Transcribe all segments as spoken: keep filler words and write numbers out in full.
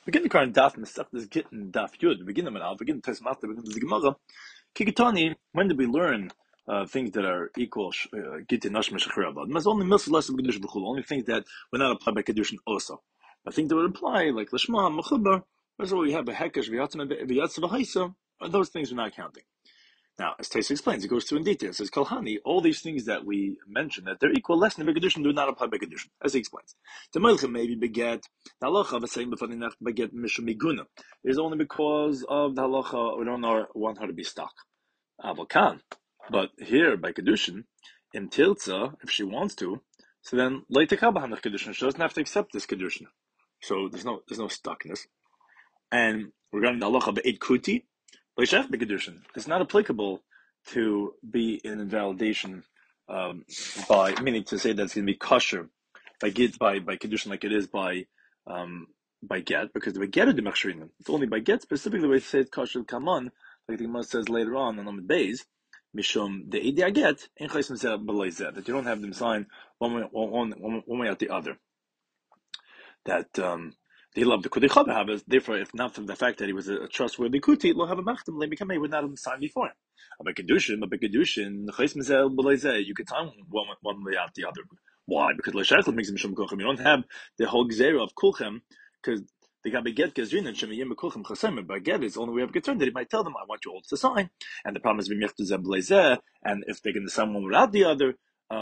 Begin the current daf Mesechtes Gittin daf Yud. Begin them al. Begin Tes Mata. Begin the Gemara. Kikitani. When did we learn uh, things that are equal Gittin Nashma Shechir Abad? Mas only Milsa less of Kedushin B'chul. Only things that were not applied by Kedushin also. I think that would apply like Lishma Mechubar. That's what we have a Hekesh V'Yatzim V'Yatz V'Haisa. Those things we're not counting. Now, as Taisa explains, it goes through in detail. It says, Kalhani, all these things that we mentioned, that they're equal, less than Bekedushin, do not apply Bekedushin, as he explains. The Melchem maybe beget, the halacha, the same before the nacht beget Mishumiguna. It is only because of the halacha, we don't know, want her to be stuck. Avokan. But here, by Kedushin, in Tilza, if she wants to, so then, later Kabbalah Kedushin, she doesn't have to accept this Kedushin. So there's no, there's no stuckness. And regarding the halacha, the Eid Kuti, it's not applicable to be in invalidation um, by meaning to say that it's going to be kosher by get by by kedushin like it is by um, by get, because the get of the machshrinim. It's only by get specifically where it says kosher kaman, like the Gemara says later on on the days mishum the idea get in that you don't have them sign one way one, one, one way or the other. That um, he loved the Kuti Chaber, therefore, if not from the fact that he was a trustworthy Kuti, lo have a machtem, le become would not have signed before him. But Kedushin, but Kedushin, Chais Mizel B'Leizeh, you could time one one way out the other. Why? Because Leishachel makes him Shum Kulchem. You don't have the whole Gzera of Kulchem, because they got to get Gazrin and Shemayim Kulchem Chasem. But get is the only way of concerned that he might tell them, I want you all to sign. And the problem is, V'Mechtu B'Leizeh, and if they're going to sign one without the other,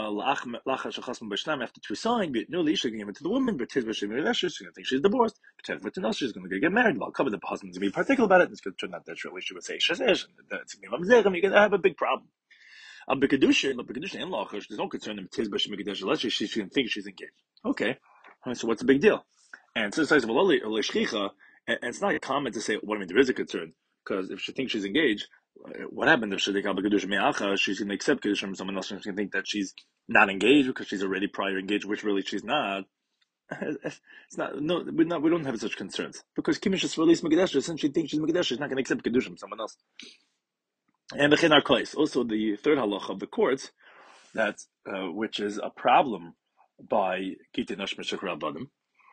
after two sign, no leash give it to the woman, but she's going to think she's divorced. She's going to get married. I'll cover the husband's going to be particular about it. And it's going to turn out that really she would say she's going to have a big problem. But Bekadushin, but Bekadushin in Lachash, there's no concern in Tizbash Mekadesh unless she she think she's engaged. Okay, so what's the big deal? And so it's and it's not common to say, what I mean, there is a concern, because if she thinks she's engaged, what happened if she she's going to accept Kedushin from someone else, and she's going to think that she's not engaged because she's already prior engaged, which really she's not. It's not, no, we're not, we don't have such concerns. Because Kimish is released Megadesh, since she thinks she's Megadesh, she's not going to accept Kedushin from someone else. And Bechin our place, also the third halacha of the courts, that uh, which is a problem by Kitin Nosh Meshachar Abadim.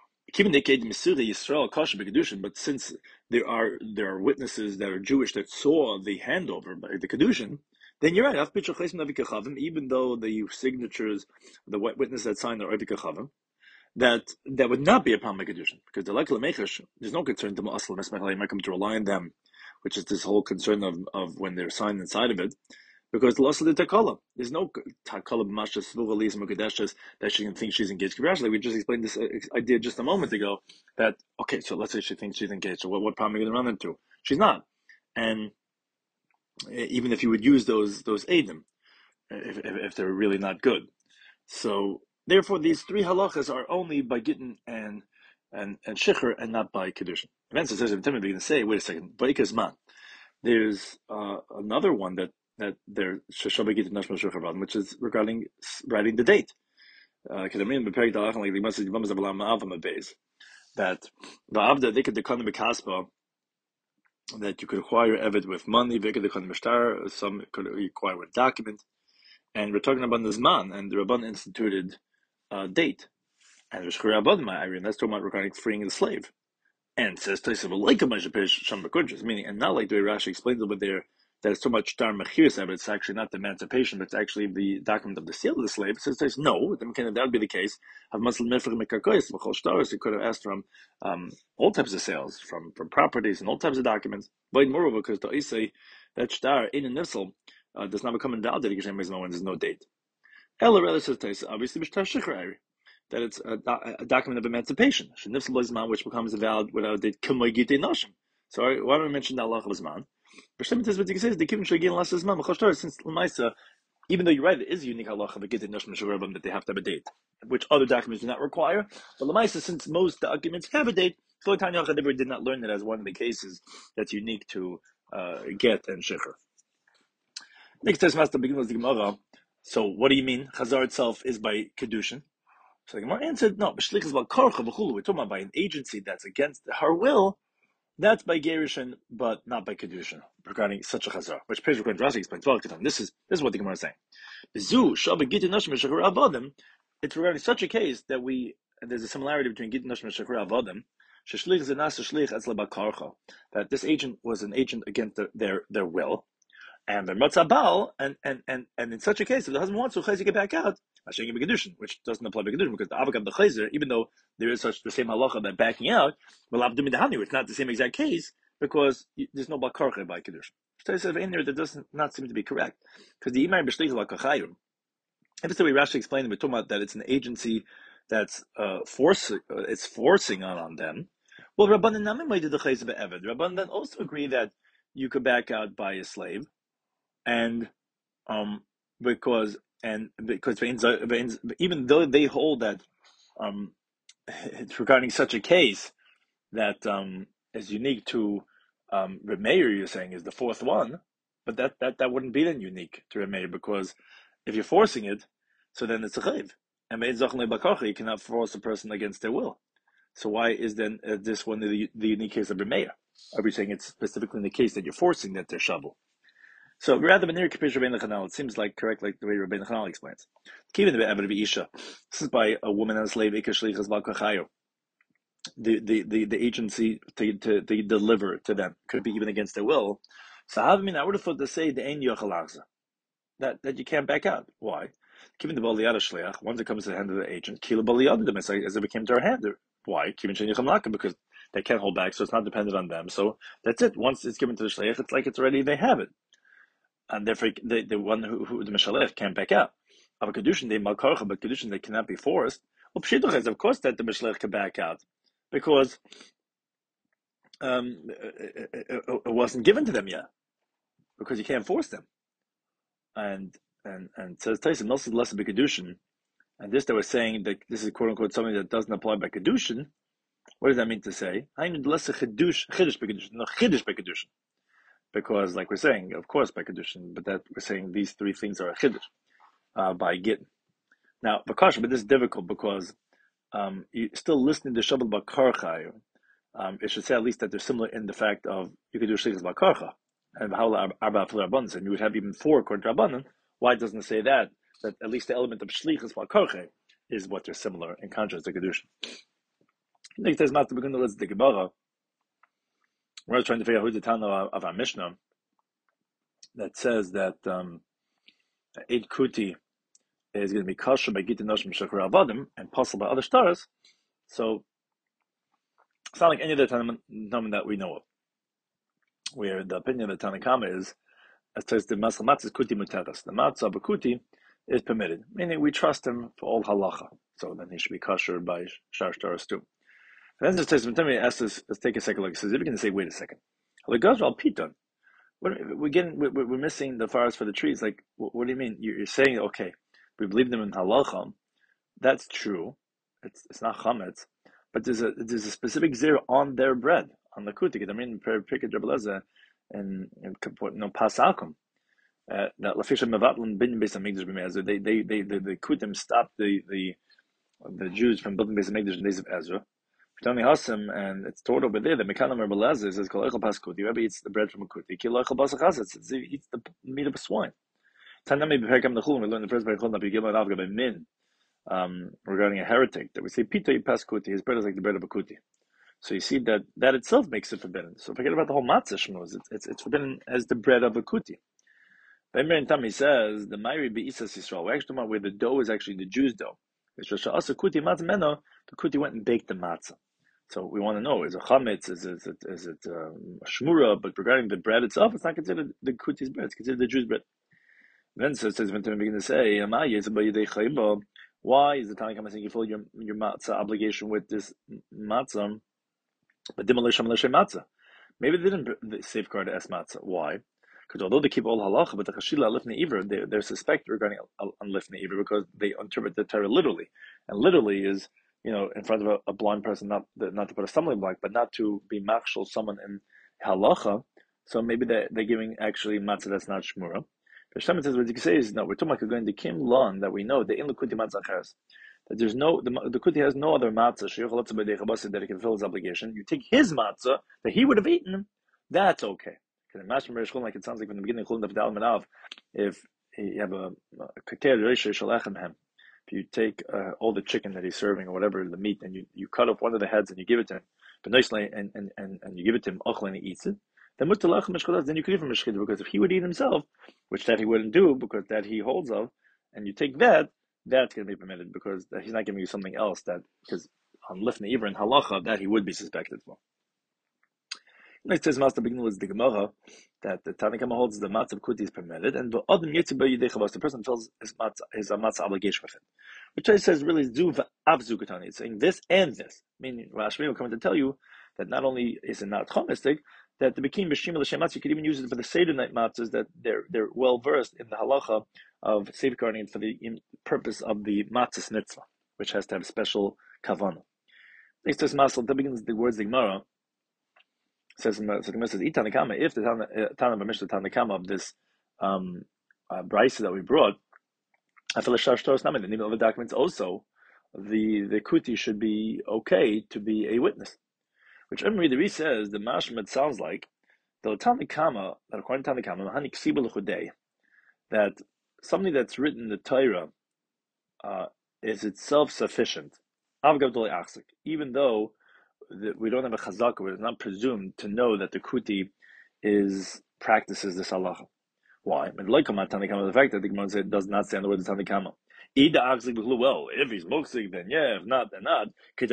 But since there are there are witnesses that are Jewish that saw the handover by the Kedushin, then you're right. Even though the signatures, the witness that signed are Avikachavim, that that would not be a problem by Kedushin, because the Lekla Mechash, there's no concern to Ma'asal Mesmech might come to rely on them, which is this whole concern of, of when they're signed inside of it. Because the loss of the takala, there's no takala b'mashas v'uvalis mukadeshes that she can think she's engaged. Like we just explained this idea just a moment ago. That okay, so let's say she thinks she's engaged. So what, what problem are you going to run into? She's not. And even if you would use those those aidim, if, if if they're really not good, so therefore these three halachas are only by gittin and and and shicher and not by kedushin. Eventually, says we're going to say, wait a second, baikas man. There's uh, another one that. That there, which is regarding writing the date. That the avda they could decline the kaspa, that you could acquire evid with money, some could acquire with document, and we're talking about the zman, and the Rabban instituted a date, and that's talking about regarding freeing the slave, and says meaning, and not like the way Rashi explains over there. That it's so much dar mechiris, but it's actually not the emancipation, but it's actually the document of the sale of the slave. It says, says no, then that would be the case. Have muslim mefrich you could have asked from um, all types of sales, from, from properties and all types of documents. But moreover, because the say that star in a nifsel uh, does not become invalidated because when there's no date. Ella rather says obviously that it's a, a document of emancipation, which becomes valid without a date. So why don't I mention that Allah Zman? Since Lamaisa, even though you're right, it is a unique halacha that they have to have a date, which other documents do not require. But Lamaisa, since most documents have a date, so Tanya Chadever did not learn that as one of the cases that's unique to uh, get and shecher. Next test master begins with the Gemara. So what do you mean? Chazar itself is by kedushin. So the Gemara answered, no, we're talking about by an agency that's against her will. That's by Gerushin, but not by Kedushin, regarding such a chazar, which Peish Rekhan Rashi explains. Well, this is this is what the Gemara is saying. It's regarding such a case that we, and there's a similarity between Gittin Nashim and Shachar Avodim. that this agent was an agent against their their, their will, and the matzabal, and and and and in such a case, if the husband wants to chayzer get back out, which doesn't apply to Kedushin, because the avak of the chayzer, even though there is such the same halacha that backing out, well, abdumidahani, it's not the same exact case because there's no bakarche by Kedushin. So I said in there that doesn't not seem to be correct, because the imay b'shlich lakachayim. If it's the way Rashi explained, we're talking about that it's an agency that's uh, forcing, uh, it's forcing on, on them. Well, Rabbanan Namim did the chayzer be'eved. Rabbanan then also agree that you could back out by a slave, and um because and because even though they hold that um it's regarding such a case that um is unique to um Reb Meir, you're saying is the fourth one, but that that that wouldn't be then unique to Reb Meir, because if you're forcing it, so then it's a chayv, and you cannot force a person against their will. So why is then uh, this one the, the unique case of Reb Meir? Are we saying it's specifically in the case that you're forcing that they're shovel? So rather than near Kapish Rabbeinu Chanal, it seems like correct, like the way Rabbeinu Chanal explains. Even the Be'evad Isha, this is by a woman and a slave. The the the the agency to, to to deliver to them could be even against their will. So I would have thought to say the ein yochalaza, that that you can't back out. Why? Given the baliyad shliach, once it comes to the hand of the agent, kila baliyad them as it became to our hand. Why? Because they can't hold back, so it's not dependent on them. So that's it. Once it's given to the shliach, it's like it's already they have it. And therefore, the, the one who, who the Mishalech can't back out. Of a Kedushin, they Malkarcha, but Kedushin, they cannot be forced. Well, Pshituch is, of course, that the Mishalech can back out, because um, it, it, it wasn't given to them yet, because you can't force them. And and and says Tyson, also less of a Kedushin, and this they were saying that this is quote unquote something that doesn't apply by Kedushin. What does that mean to say? I mean less a Chedush, Chiddush by Kedushin, no Chiddush by Kedushin. Because, like we're saying, of course, by Kedushin, but that we're saying these three things are a Chiddush uh, by Gittin. Now, Bakasha, but this is difficult because um, you still listening to Shabbat Bakarcha. Um, it should say at least that they're similar in the fact of you could do Shlichus Bakarcha and how Arba Rabbanan, and you would have even four according to Rabbanan. Why doesn't it say that? That at least the element of Shlichus Bakarcha is what they're similar in contrast to Kedushin. I think there's not to begin to let's the Gemara. We're trying to figure out who's the Tana of our Mishnah that says that um, Eid Kuti is going to be kosher by Gittin Noshim Shachar Avadim and possible by other stars. So it's not like any of the Tanaim that we know of, where the opinion of the Tanakhama is, as says the Masal Matzah is Kuti Muteras. The Matzah of a Kuti is permitted, meaning we trust him for all halacha. So then he should be kosher by Shar Stars too. And then the Testament asks us, let's take a second look. It says, if you can say, wait a second. We're getting, we're, we're missing the forest for the trees. Like, what, what do you mean? You're saying, okay, we believe them in halacha. That's true. It's it's not chametz, but there's a there's a specific zero on their bread on the kutik. I mean, Pirkei Rebbe and no pasakum. That lafisha mevatlan bin beis hamikdash b'me'ezra. They they they the the kutim stopped the the the Jews from building beis hamikdash in the days of Ezra. Tony Hasim, and it's taught over there. The Mekanim Rebbe Lezer says, "Kol echel pas kuti." Rebbe eats the bread from a kuti. Kol echel pas chazatz. He eats the meat of a swine. Tanami b'perkam nechulin. We learned the first Perkei Nechulin Gimel Avga by Min um, regarding a heretic that we say pita pas kuti. His bread is like the bread of a kuti. So you see that that itself makes it forbidden. So forget about the whole matzah shmuz. It's, it's it's forbidden as the bread of a kuti. Be'emer Tami says the Mayri be'isas Yisrael. We're actually talking about where the dough is actually the Jew's dough. It's just also kuti matzah meno. The kuti went and baked the matzah. So we want to know, is it chametz, is it, is it, is it um, shmura, but regarding the bread itself, it's not considered the kuti's bread, it's considered the Jew's bread. Then it says, when to begin to say, why is the Tanakh saying you fill your, your matzah obligation with this matzah, but matzah? Maybe they didn't safeguard es matzah. Why? Because although they keep all halacha, but the chashila lifnei iver, they, they're suspect regarding on lifnei iver because they interpret the Torah literally. And literally is, you know, in front of a, a blind person, not not to put a stumbling block, but not to be machshel someone in halacha. So maybe they're, they're giving actually matzah that's not shmura. But Shemit says what you can say is no. We're talking about going to kim lon that we know the in l'kuti matzah cheres, that there's no the, the kuti has no other matzah that he can fill his obligation. You take his matzah that he would have eaten, that's okay. Because like it sounds like from the beginning of Dal Manav, if you have a keter if you take uh, all the chicken that he's serving or whatever, the meat, and you, you cut off one of the heads and you give it to him, and and and and you give it to him and he eats it, then then you could give him mishchita, because if he would eat himself, which that he wouldn't do because that he holds of, and you take that, that's going to be permitted because he's not giving you something else that, because on lifnei iver and halacha, that he would be suspected for. Next says master beginning was the Gemara that the Tanakama holds the matzah of kuti is permitted, and the other the person fills his matzah his matzah obligation with it. Which I says really zu v'abzu katani. It's saying this and this. Meaning Rashi will come to tell you that not only is it not chomistic, that the bikim b'shim l'shem matzah, you could even use it for the seder night matzahs, that they're they're well versed in the halacha of safeguarding it for the purpose of the matzahs mitzvah, which has to have special kavanah. Next says masal that begins the words the Gemara. Says, so the Gemara says, if the Tana B'Mishnah Tanakama of this um, uh, brisa that we brought, I feel like in the name of the documents also, the the kuti should be okay to be a witness. Which Emri the Re says the mashmat sounds like the Tanakama that according to Tanakama Hani Ksiba L'Chudei, that something that's written in the Torah uh, is itself sufficient. Avgav Achzik, even though that we don't have a chazaka, we're not presumed to know that the kuti is practices this halacha. Why? The fact that the Gemara said does not stand the word Tanakama. Well, if he's moksig, then yeah. If not, then not.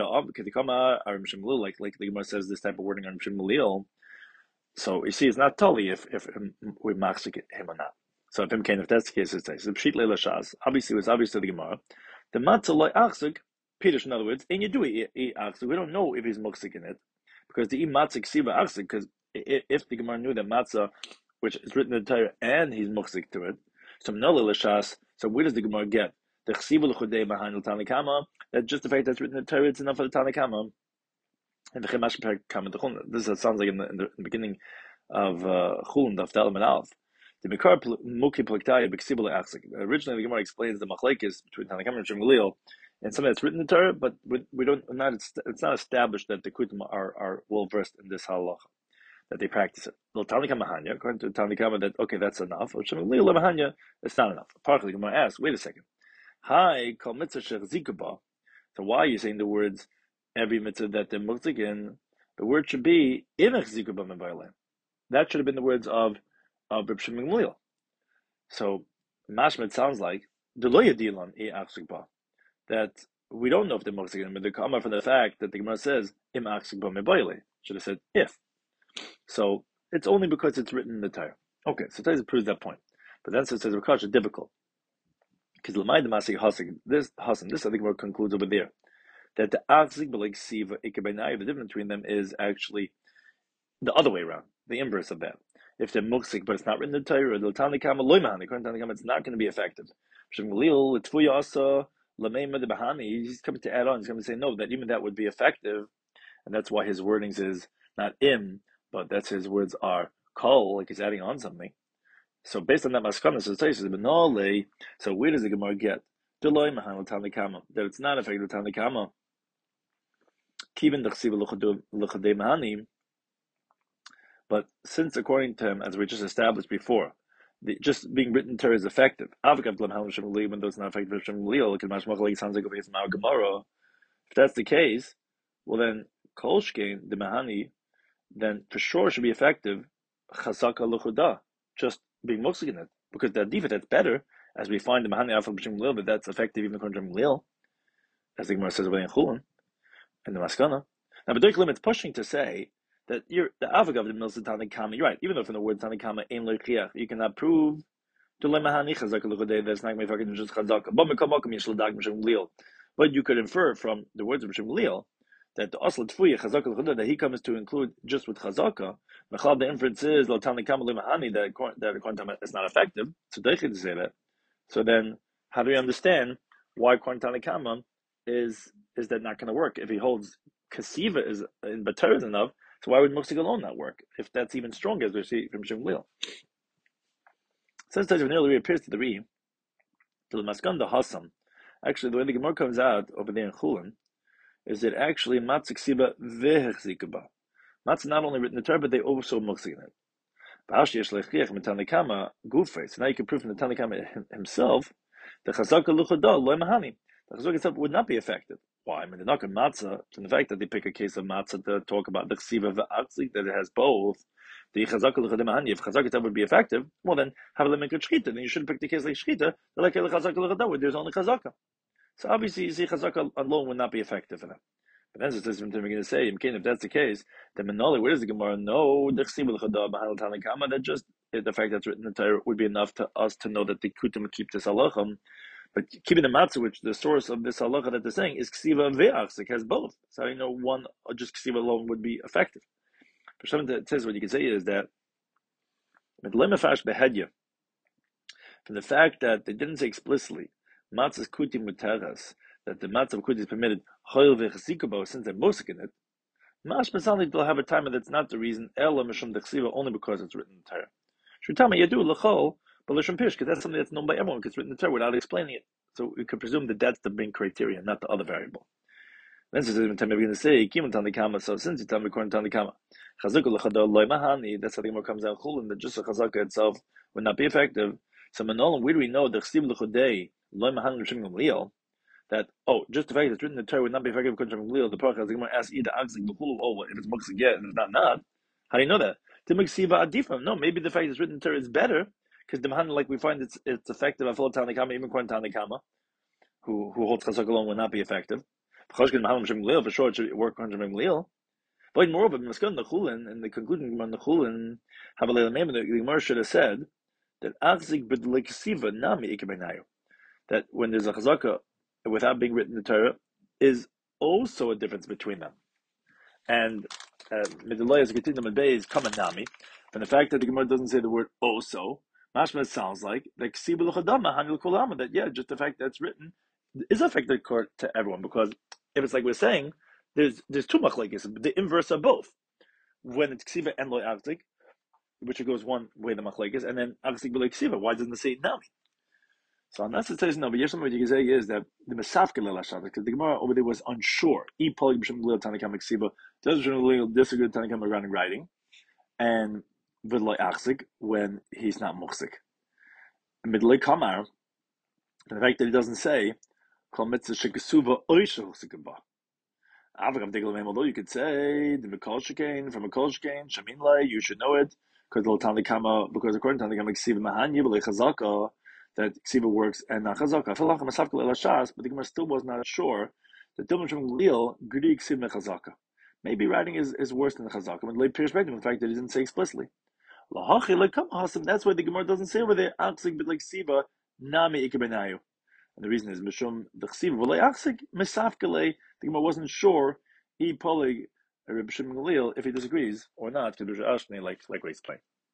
Like like the Gemara says this type of wording on Shemulil. So you see, it's not totally if if we maksig him or not. So if him can, if that's the case, it's so pshit leila shas. Obviously, it was obviously the Gemara. The matzah loy achzik. Pirish, in other words, and you do eat achzik. We don't know if he's muksik in it, because the matzah ksiva achzik. Because if the Gemara knew that matzah, which is written in the Torah, and he's muksik to it, so mnole l'shas. So where does the Gemara get the ksiva l'chudei behind the Tanakama? That just the fact that's written in the Torah, it's enough for the Tanakama. And the chemash kama the chulin. This sounds like in the, in the beginning of chulin of the element alf. The mikar muki plektaya b'ksiva l'achzik. Originally, the Gemara explains the machlekes between Tanakama and Shemulil. And something that's written in the Torah, but we, we don't not it's, it's not established that the kutim are, are well versed in this halacha, that they practice it. According to Tanakama, that okay, that's enough. It's not enough. Partly, the Gemara asks, wait a second. Hi, kol mitzvah shechzikuba. So why are you saying the words every mitzvah that they're muktzigin? The word should be imech zikuba mevaylem. That should have been the words of of Reb Shimon Gamliel. So mashma, it sounds like the lo yadilan e achzikba. That we don't know if they're muksik, but they come from the fact that the Gemara says im achzik ba mebayle. Should have said if. So it's only because it's written in the Torah. Okay, so Torah proves that point. But then it says it's difficult because l'may the masik hasik this hasan this I think what concludes over there that the achzik b'leik siva ikabenai, the difference between them is actually the other way around, the inverse of that. If they're muksik but it's not written in the Torah, the Tanakama loyman, according to Tanakama, it's not going to be effective. Shem Galil l'tfuya asa. He's coming to add on. He's coming to say no, that even that would be effective, and that's why his wordings is not im, but that's his words are kol, like he's adding on something. So based on that maskana, so it says benole. So where does the Gemara get deloy mahan l'tanakama that it's not effective l'tanakama? Kivin d'chsiva l'chadei mahanim. But since according to him, as we just established before, The, just being written Torah is effective. Even though it's not effective, sounds like it's now Gemara. If that's the case, well then Kolshkein, the Mahani, then for sure should be effective. Chazaka Luchuda, just being muksik in it, because that defect that's better, as we find the Mahani Alpha B'Shem Lil, but that's effective even according to Lil, as the Gemara says over in Chulin and the Maskana. Now, but Dirk Lim, it's pushing to say that you're the avagav the milsa Tanakama. You're right. Even though from the word Tanakama ain lechiach, you cannot prove to lemahani chazaka l'chodei that's not going to be just chazaka. But mekamakam yishlodag m'shem lil. But you could infer from the words of m'shem lil that the asla tfuya chazaka l'chodei that he comes to include just with chazaka. Mechal the inference is lo Tanakama lemahani that that according to it's not effective. So they to say that. So then, how do we understand why according to Tanakama is is that not going to work if he holds kasiva is in Batar enough? So why would muksik alone not work if that's even stronger, as we see from Shemulil? Since Tajv nearly reappears to the Re, to the Maskan the Hassam, actually the way the Gemara comes out over there in Chulin is that actually matzik siba vehechzikuba. Matzah not only written in the Torah, but they also muksik in it. So now you can prove from the Tanakama himself the chazaka luchada loy mahani. The chazaka itself would not be effective. Why? I mean, they're not going matzah. And the fact that they pick a case of matzah to talk about the ksiva v'atzlik, that it has both, the chazaka l'chadamahani, if chazaka would be effective, well then, have a limit of shchita. Then you shouldn't pick the case like shchita, like chazaka l'chadamah, where there's only chazaka. So obviously, you see, chazaka alone would not be effective for them. But then it's we're going to say, if that's the case, then Menoli, where is the Gemara? No, the ksiva l'chadamah, mahal tanakama, that just, the fact that's written in the Torah would be enough to us to know that the kutim keep this halacham. But keeping the matzah, which the source of this halacha that they're saying is ksiva ve'achzik, has both. So I know one, or just ksiva alone would be effective. For something that says, what you can say is that from the fact that they didn't say explicitly matzah's kutim muteras, that the matzah of kutim is permitted hoil ve'chasikubo, since they're mosik in it, mashma sounds like they'll have a time that's not the reason ela mishum the ksiva, only because it's written in the Torah. Shutama yadu l'chol. But Lishon Pish, because that's something that's known by everyone, because it's written in the Torah without explaining it. So we could presume that that's the main criteria, not the other variable. Then it's even time we're going to say, Kimun Tanikama, so since you tell me according to Tanikama, Chazaka L'chadol Loi Mahani, that's how the Gemara comes out, Chulin, that just a Chazaka itself would not be effective. So Manolim, where do we know the Chsiv L'chodei, Loi Mahani L'shim Gamliel, that, oh, just the fact that it's written in the Torah would not be effective according to Gamliel, the Parach, the Gemara asks either Agzik, L'chulu, oh, if it's Muksik yet, and it's not not, how do you know that? Timuksiva Adifam, no, maybe the fact that it's written in the Torah is better, because the Mahan, like we find, it's it's effective. I follow Tanakama, even according to Tanakama, who who holds Chazak alone will not be effective. For sure, it should work on Shem Leil. But moreover, the Chulin, in the conclusion of the Chulin, the Gemara should have said that Achzik b'dleksiva nami ikebenayu, that when there's a Chazaka without being written in the Torah, is also a difference between them. And Midilay is continuing is common nami, and the fact that the Gemara doesn't say the word also. Mashma sounds like that that yeah, just the fact that it's written is effective to everyone, because if it's like we're saying, there's there's two machlekes, the inverse of both. When it's ksiva and loy achzik, which it goes one way the machlekes, and then achzik b'loy ksiva. Why doesn't it say nami? So unless it says no, but here's something you can say is that the mesafke lelashat, because the Gemara over there was unsure. E poly b'shem glil tanakam ksiva does disagree with tanakam regarding writing, and v'loy achzik when he's not muksik. Midlei kamar, and the fact that he doesn't say kol mitzvah shekesuva oisha husikaba. Although you could say the Mikol Shekain from Mikol Shekain Shamin Lei, you should know it because Tanakama, because according to Tanakama Ksiva Mahanya B'lei Chazaka, that Ksiva works and not Chazaka. I feel like Masafka Elashas, but the Gemara still was not sure that Dilma Shem Lil Gri Ksiva Chazaka. Maybe writing is, is worse than the Chazaka. And late perspective, in fact, that he didn't say explicitly. That's why the Gemara doesn't say over there Aksik B'lei Ksiva Nami Ikebenayu. And the reason is Mishum the Ksiva V'lei Aksik Misafka. The Gemara wasn't sure he poly Reb Shimon Gamliel if he disagrees or not, like like we explained.